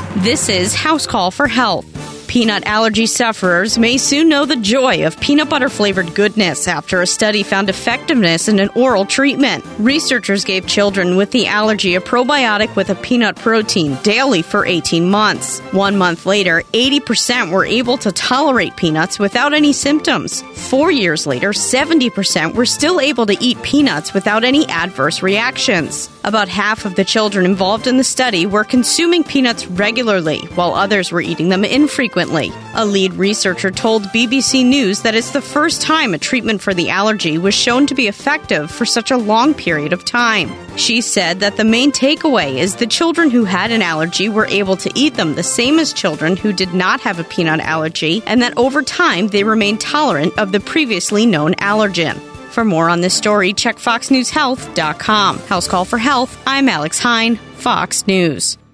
This is House Call for Health. Peanut allergy sufferers may soon know the joy of peanut butter-flavored goodness after a study found effectiveness in an oral treatment. Researchers gave children with the allergy a probiotic with a peanut protein daily for 18 months. 1 month later, 80% were able to tolerate peanuts without any symptoms. 4 years later, 70% were still able to eat peanuts without any adverse reactions. About half of the children involved in the study were consuming peanuts regularly, while others were eating them infrequently. A lead researcher told BBC News that it's the first time a treatment for the allergy was shown to be effective for such a long period of time. She said that the main takeaway is the children who had an allergy were able to eat them the same as children who did not have a peanut allergy, and that over time they remained tolerant of the previously known allergen. For more on this story, check foxnewshealth.com. House Call for Health, I'm Alex Hine, Fox News.